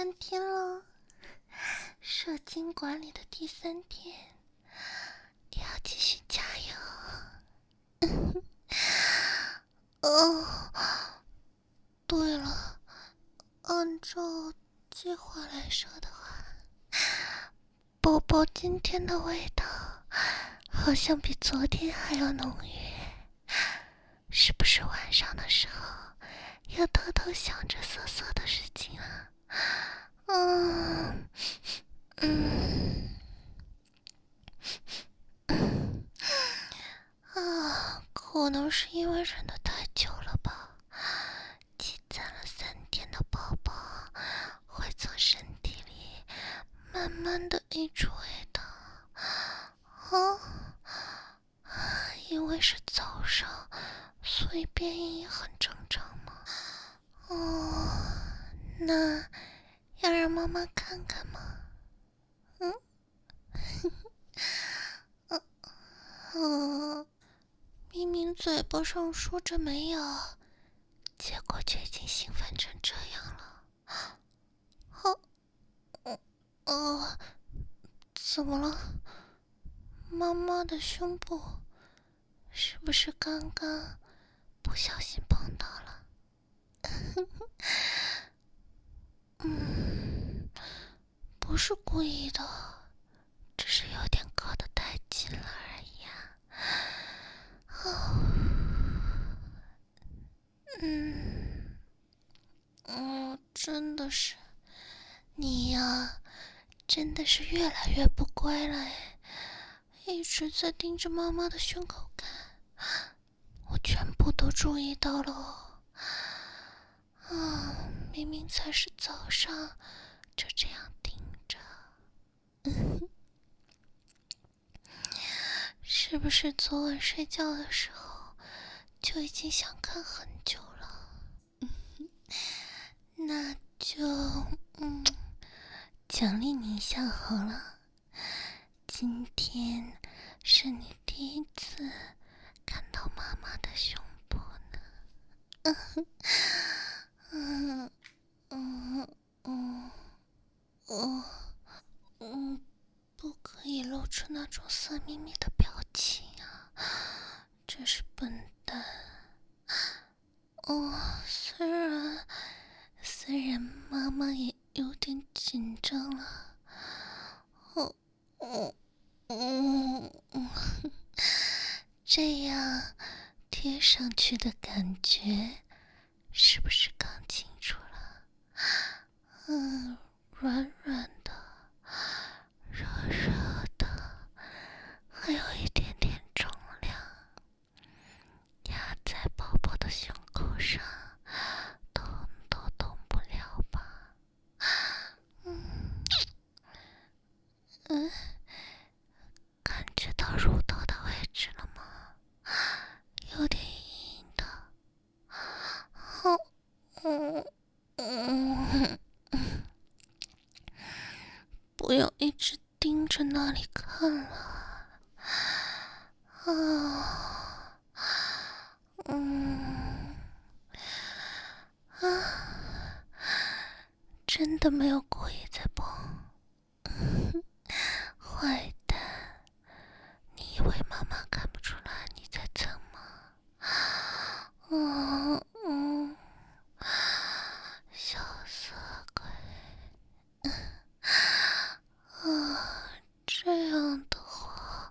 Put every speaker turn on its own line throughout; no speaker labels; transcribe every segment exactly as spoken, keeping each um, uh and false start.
三天了，射精管理的第三天，要继续加油。哦，对了，按照计划来说的话，宝宝今天的味道好像比昨天还要浓郁，是不是晚上的时候要偷偷想着色色的事情啊？嗯嗯嗯啊，可能是因为忍得太久了吧，积攒了三天的宝宝会从身体里慢慢的溢出味道。啊，因为是早上，所以变异也很正常嘛。哦，那要让妈妈看看吗？嗯，嗯嗯，明明嘴巴上说着没有，结果却已经兴奋成这样了。好，哦哦，怎么了？妈妈的胸部是不是刚刚不小心碰到了？嗯，不是故意的，只是有点靠得太近了而已啊。哦，嗯，哦，真的是，你呀，真的是越来越不乖了哎，一直在盯着妈妈的胸口看，我全部都注意到了哦。啊，明明才是早上，就这样盯着，是不是昨晚睡觉的时候就已经想看很久了？那就嗯，奖励你一下好了。今天是你第一次看到妈妈的胸部呢。嗯嗯嗯嗯嗯，不可以露出那种色眯眯的表情啊，真是笨蛋。哦，虽然虽然妈妈也有点紧张了，哦哦嗯嗯，这样贴上去的感觉是不是更清楚了？嗯，软软的，热热的，还有一点点重量，压在宝宝的胸口上，动都动不了吧？嗯嗯，感觉到乳头的位置了吗？有点硬硬的。好，嗯嗯，不要一直盯着那里看了。啊，嗯，啊，真的没有故意在碰。坏蛋，你以为妈妈看不出来你在蹭吗？嗯嗯，小色鬼。啊，这样的话，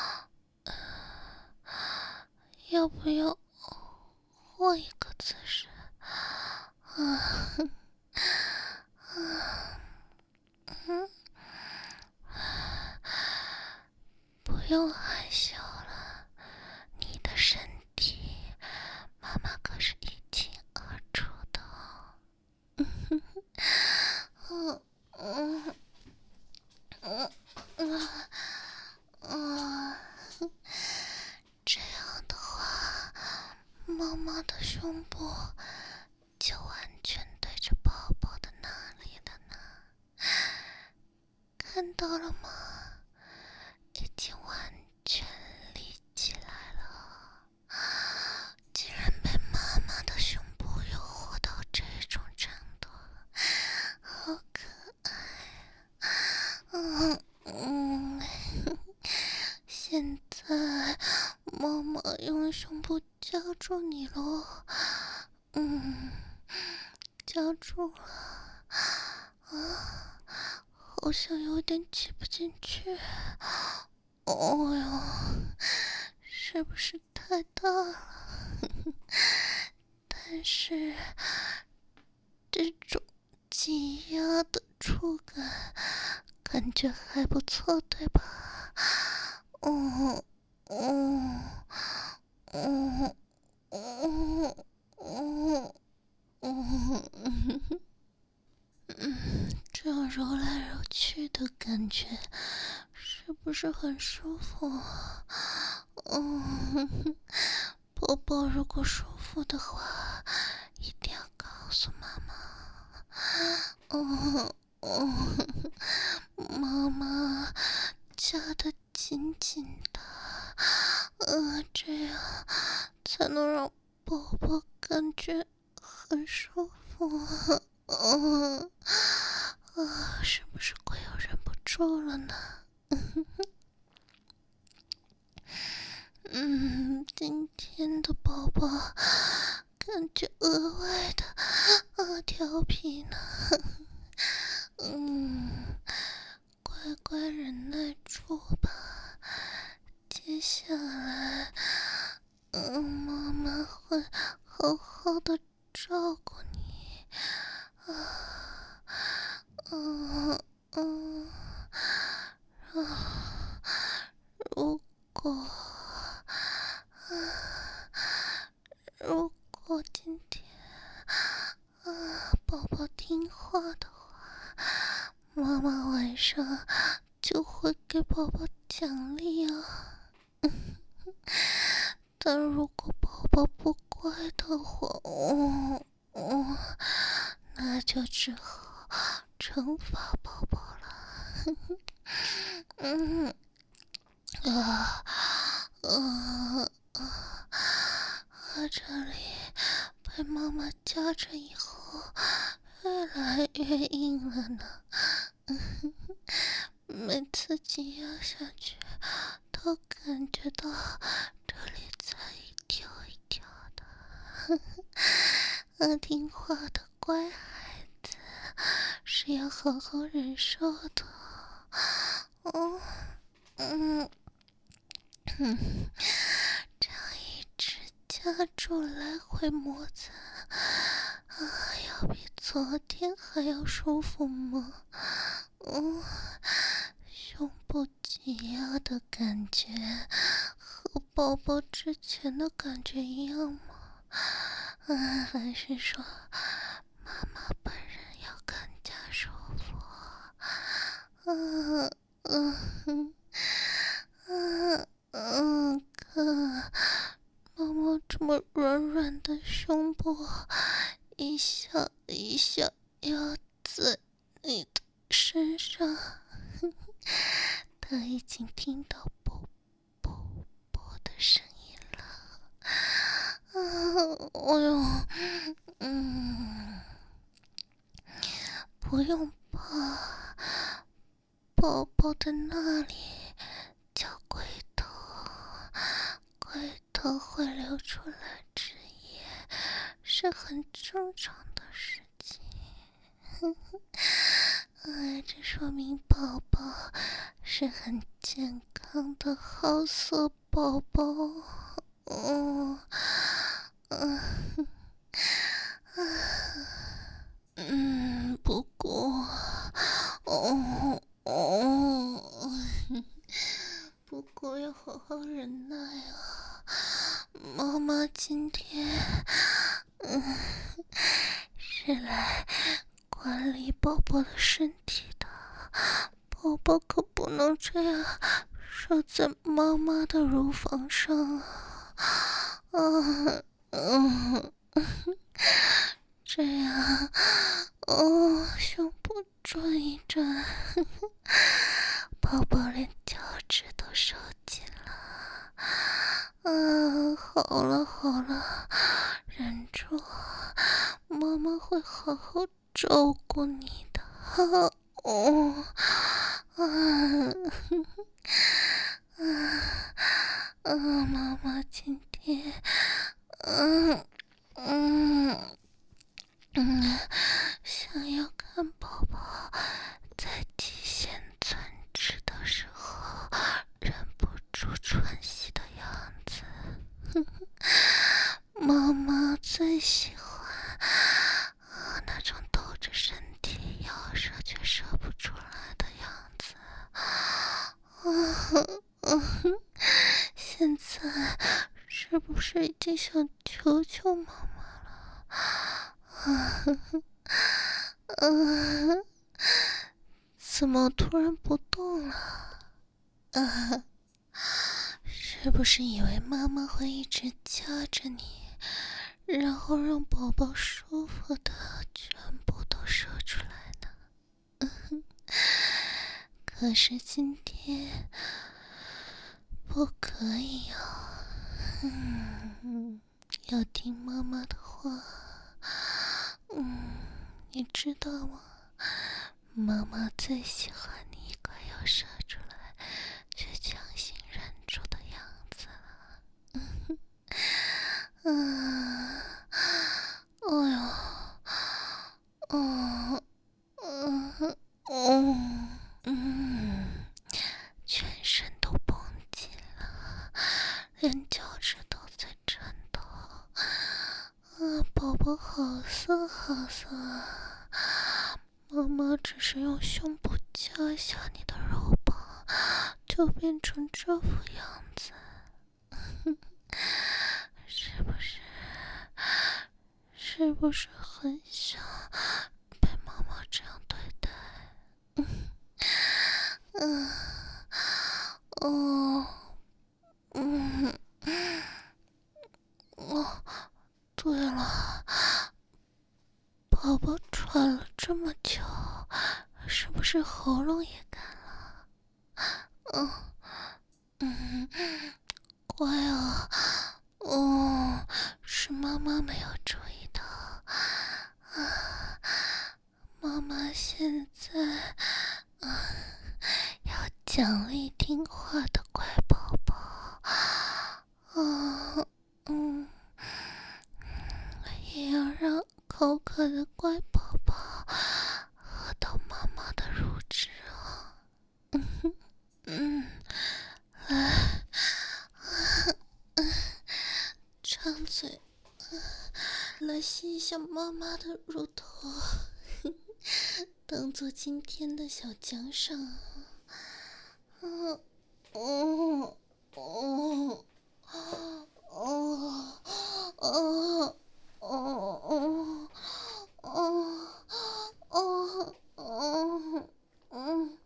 要不要换一个姿势？啊，啊，嗯，不用害羞了，你的身体，妈妈可是一清二楚的哦。嗯嗯嗯嗯嗯，这样的话，妈妈的胸部就完全对着宝宝的那里了呢。看到了吗？已经完全立起来了，竟然被妈妈的胸部诱惑到这种程度，好可现在妈妈用胸部夹住你了，嗯，夹住了，啊，好像有点挤不进去。哦哟，是不是太大了？但是这种挤压的触感感觉还不错，对吧？哦哦哦哦哦哦，嗯，这样揉来揉去的感觉是不是很舒服？嗯，宝宝如果舒服的话，一定要告诉妈妈。哦哦，妈妈夹得紧紧的，呃，这样才能让宝宝感觉很舒服。嗯，啊，是不是快要忍不住了呢？嗯，今天的宝宝感觉额外的啊调皮呢。嗯，乖乖忍耐住吧，接下来，嗯，妈妈会好好的照顾你。啊，嗯嗯啊，如果。如果今天啊宝宝听话的话，妈妈晚上就会给宝宝奖励啊。但如果宝宝不乖的话，哦哦，那就只好惩罚宝宝了。嗯啊啊啊！这里被妈妈夹着以后，越来越硬了呢。每次挤压下去，都感觉到这里在一跳一跳的。呃，听话的乖孩子是要好好忍受的。哦，嗯嗯，这样一直夹住来回摩擦，啊，要比昨天还要舒服吗？嗯，胸部挤压的感觉和宝宝之前的感觉一样吗？啊，还是说妈妈本人要更加舒服？嗯嗯嗯嗯，看妈妈这么软软的胸部，一下一下压在你的身上，他已经听到啵啵啵的声音了。啊，哎呦，嗯，不用怕，宝宝的那里叫龟头，龟头会流出来汁液，是很正常的事情。哎，这说明宝宝是很健康的好色宝宝。哦，嗯，嗯，不过，哦哦，不过要好好忍耐啊。妈妈今天，嗯，是来管理宝宝的身体的，宝宝可不能这样射在妈妈的乳房上啊！啊，嗯，这样，哦，胸部转一转，宝宝连脚趾都收紧了。啊，好了好了，忍住，妈妈会好好照顾你的。哦，啊，啊， 嗯，妈妈今天，嗯嗯嗯，想要看宝宝在极限存值的时候忍不住喘息的样子。妈妈最喜欢啊那种抖着身体要射却射不出来的样子。啊，现在是不是已经想求求妈妈了？啊，啊，怎么突然不动了？啊，是不是以为妈妈会一直夹着你，然后让宝宝舒服的全部都射出来呢？可是今天不可以啊，嗯，要听妈妈的话。嗯，你知道吗？妈妈最喜欢你快要射出来却强行忍住的样子了。嗯，哎呀，嗯嗯嗯嗯，全身都绷紧了，连脚趾都在颤抖。啊，宝宝好色好色，妈妈只是用胸部夹下你的肉棒，就变成这副样子。是不是？是不是很想被妈妈这样对待？嗯，哦，嗯，哦，对了，宝宝喘了这么久，是不是喉咙也干了？嗯嗯，乖啊，哦，是妈妈没有注意到。啊，妈妈现在啊要奖励听话的乖宝宝。啊，嗯，也要让口渴的乖宝宝喝到妈妈的乳汁啊。嗯嗯，来，张嘴，来吸一下妈妈的乳头，当做今天的小奖赏。嗯嗯嗯嗯嗯嗯嗯嗯嗯嗯嗯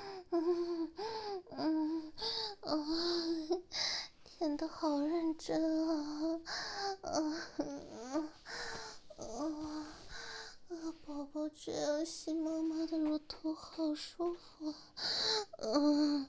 嗯嗯，舔得好认真啊！嗯嗯，宝宝这样吸妈妈的乳头好舒服。嗯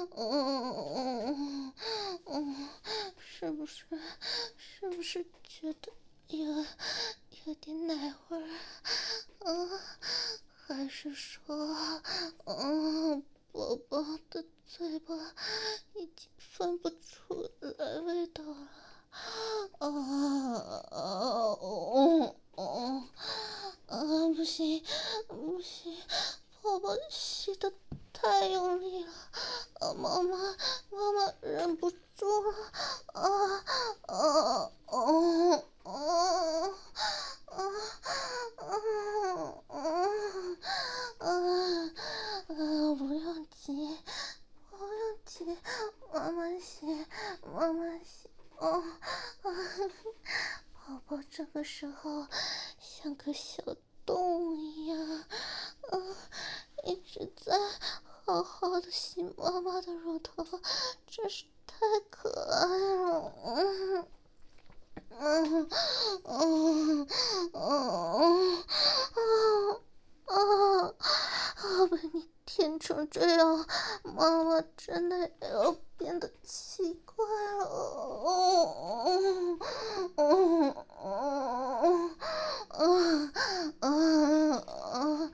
嗯嗯，是不是？是不是觉得有有点奶味儿？嗯，还是说，嗯，宝宝的嘴巴已经分不出来味道了？啊啊哦哦啊！不行不行，宝宝吸的太用力了，啊妈妈妈妈忍不住了。啊啊哦哦啊啊啊啊！不用急，不用急，妈妈吸，妈妈吸。哦啊！宝宝这个时候像个小动物一样，啊，一直在好好的吸妈妈的乳头，真是太可爱了。嗯嗯嗯嗯嗯啊啊！被你舔成这样，妈妈真的要变得奇怪了。哦哦哦哦哦哦哦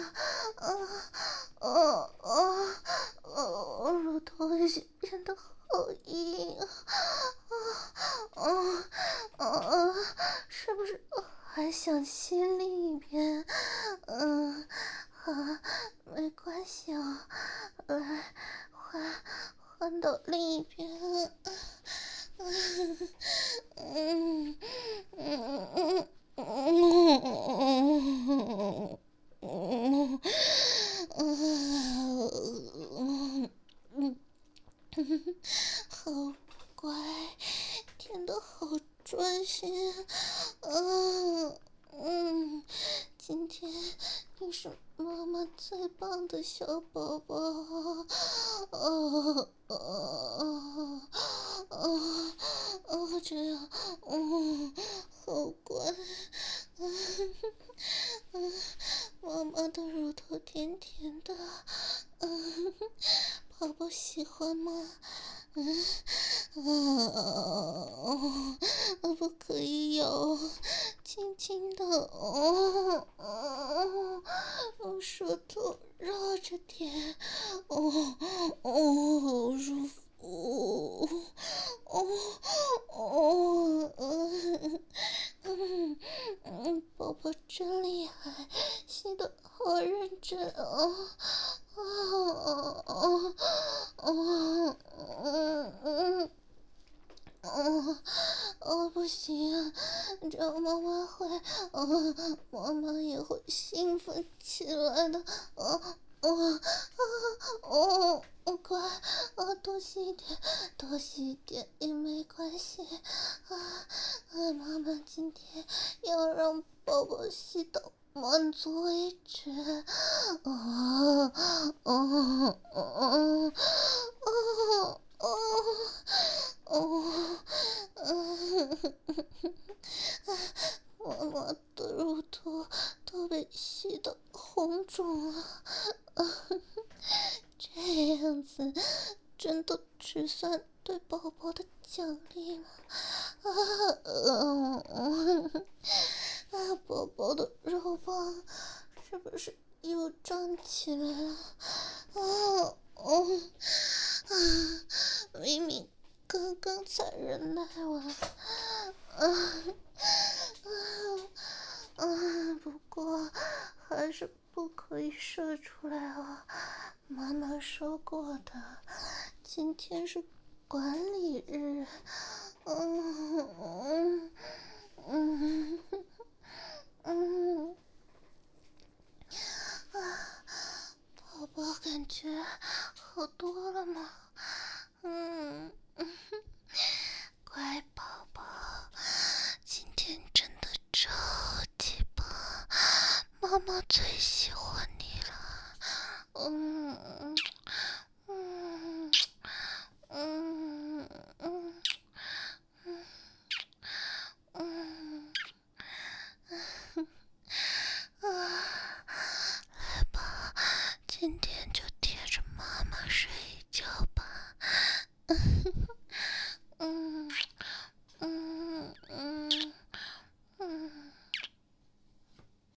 哦哦哦！乳头已经变得好好硬啊！啊啊啊！是不是还想吸另一边？嗯，好，没关系啊，来换换到另一边。嗯嗯嗯嗯嗯嗯嗯嗯。好乖，舔的好专心，嗯嗯，今天你是妈妈最棒的小宝宝，哦哦哦哦哦，这样，嗯，好乖，嗯嗯，妈妈的乳头甜甜的，嗯，宝宝喜欢吗？嗯啊，不可以咬，轻轻的哦哦，用舌头绕着点，哦哦，好舒服，哦哦嗯嗯嗯，宝宝真厉害，吸的好认真哦。哦哦哦嗯嗯嗯哦不行，这样妈妈会，嗯，妈妈也会兴奋起来的，哦哦哦哦，快，啊，多吸一点，多吸一点也没关系，啊，啊，妈妈今天要让宝宝吸到满足为止，哦哦哦哦哦哦，嗯，妈妈的乳头都被吸得红肿了，这样子真的只算对宝宝的奖励吗？啊，嗯，啊，宝宝的肉棒是不是又胀起来了？啊，哦，啊，明明刚刚才忍耐完，啊啊啊！不过还是不可以射出来啊！妈妈说过的，今天是管理日。嗯嗯嗯嗯啊，宝宝感觉好多了吗？嗯